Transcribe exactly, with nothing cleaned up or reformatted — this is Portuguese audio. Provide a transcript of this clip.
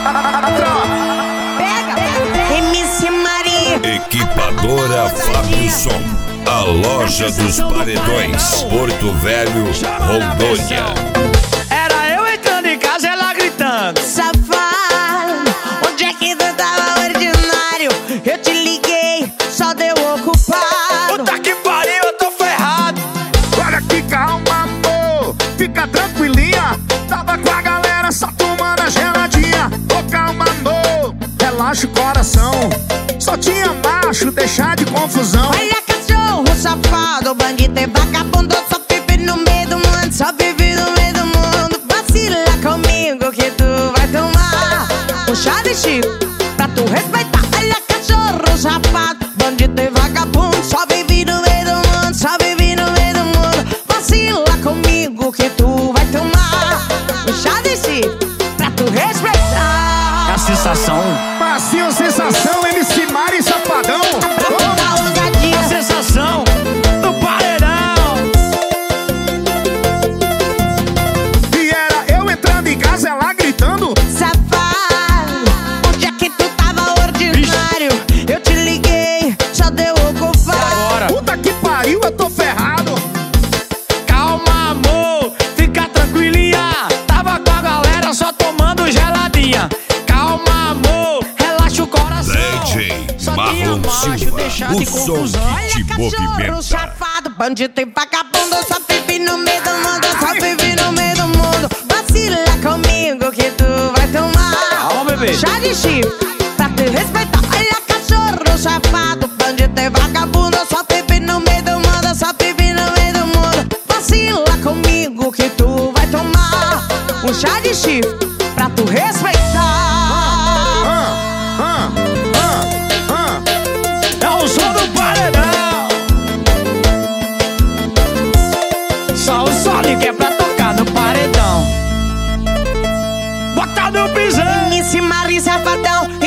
Pega, M C Maria. Equipadora Fábio Som, a loja dos paredões, Porto Velho, Rondônia. Era eu entrando em casa, ela gritando: Safado, onde é que tu tava ordinário? Eu te liguei, só deu ocupado. puta que pariu, eu tô ferrado. Olha que calma, amor, fica tranquilinha. Tava com a galera só tomando a geladinha. Ô, calma, amor, relaxa o coração. Só tinha macho, deixar de confusão. Olha cachorro safado, bandido e vagabundo, só vive no meio do mundo, só vive no meio do mundo. Vacila comigo que tu vai tomar um chá de chifre pra tu respeitar. Olha cachorro safado, bandido e vagabundo, só vive no meio do mundo, só vive no meio do mundo. Vacila comigo que tu vai tomar um chá de chifre pra tu respeitar. É a sensação. Passinho, sensação, M C Mari Safadão. A sensação do paredão. E era eu entrando em casa, ela gritando: Safado, onde é que tu tava ordinário? Eu te liguei, só deu ocupado. Agora, puta que pariu, eu tô ferrado. calma, amor, fica tranquilinha. Tava com a galera só tomando geladinha. Calma, amor, relaxa o coração. D J Só tinha Marlon macho, Silva, deixar o de som confusão. que te Cachorro movimenta. safado, bandido e vagabundo, só vive no meio do mundo, só vive no meio do mundo. Vacila comigo que tu vai tomar Calma, bebê. chá de chifre pra te respeitar. Olha cachorro safado, bandido e vagabundo, só vive no meio do mundo, só vive no meio do mundo. Vacila comigo que tu vai tomar um chá de chifre pra tu respeitar. Ah, ah, ah, ah. É o som do paredão. Só o Sonic que é pra tocar no paredão. Bota no pisão. M C Mari Safadão,